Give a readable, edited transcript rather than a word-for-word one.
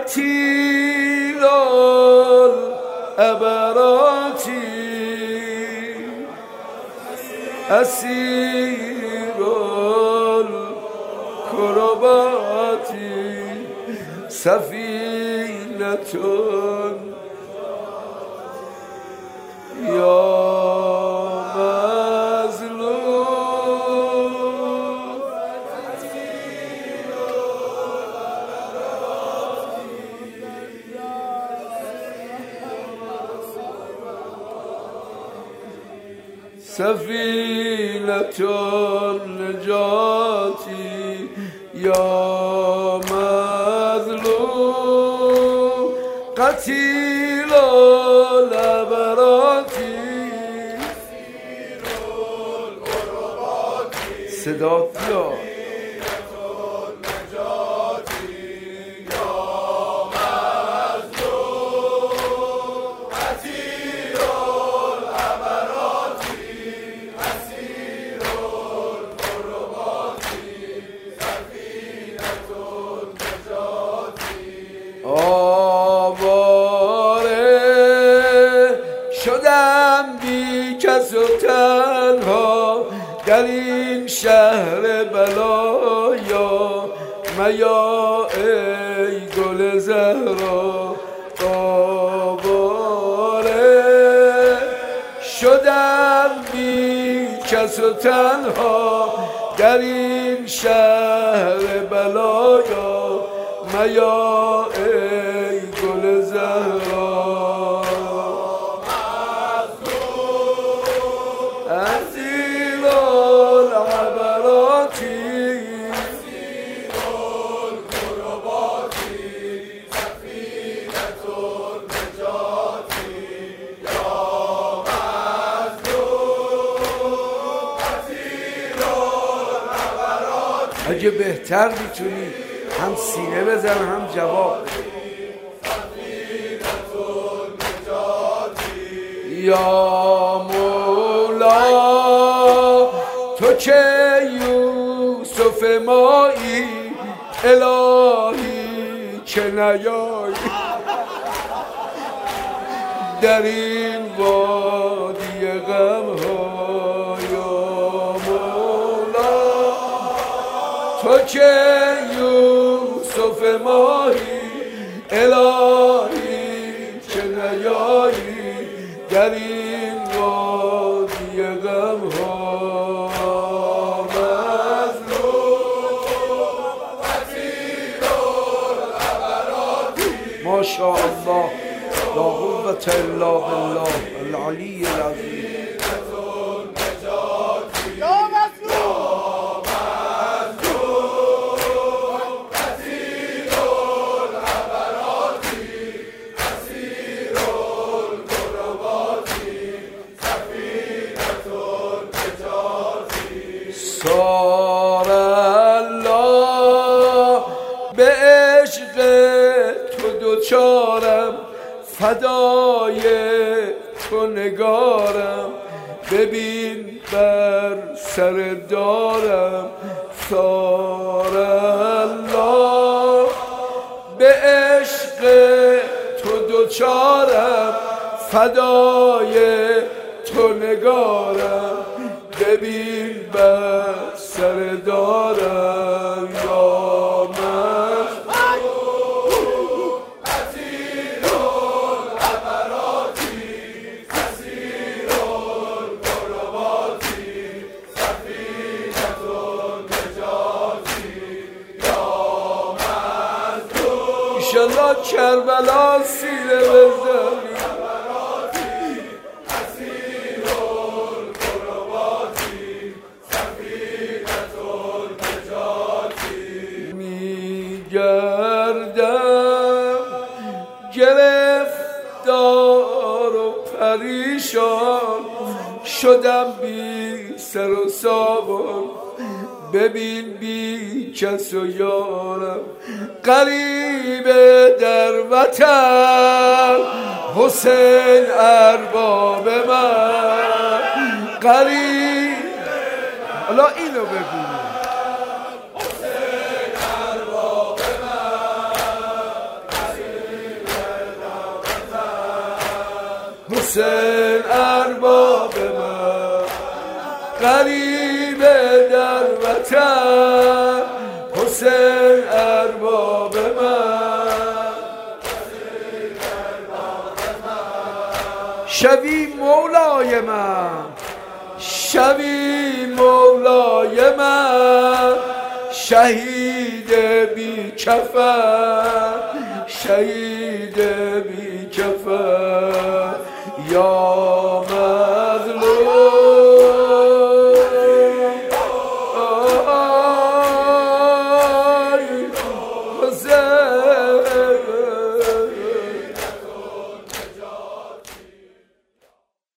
قتیل العبراتی اسیر الکرباتی سفینتون یا سفینة النجاة یا مظلوم قتیل العبرات صدات بیاد شدم بی کس و تنها در این شهر بلایا میا ای گل زهرا آواره شدم بی کس و تنها در این شهر بلایا میا ای گل زهرا اگه بهتر میتونی هم سینه بزن هم جواب یا مولا تو که یوسف مایی الهی که نیایی در این وادی غم ها یا مولا تو که یوسف ماهی الهی که نیایی در این وادی غم ها ماشاءالله لا قوة الا بالله العلی العظیم سار الله به عشق تو دوچارم فدای تو نگارم ببین بر سر دارم سار الله به عشق تو دوچارم فدای تو نگارم ببین بر سر دارم یا من اسیر العبراتی اسیر الکرباتی سفینة النجاتی یا مظلوم ایشالله کربلا سینه بزنی گردم گرفتار و پریشان شدم بی سر و سامان ببین بی کس و یارم غریب در وطن حسین ارباب من غریب حالا اینو بگو حسین ارباب من حسین ارباب من، غریب در وطن حسین ارباب من. شوی مولای من، شوی مولای من، شهید بی کفن، شهید بی کفن. یا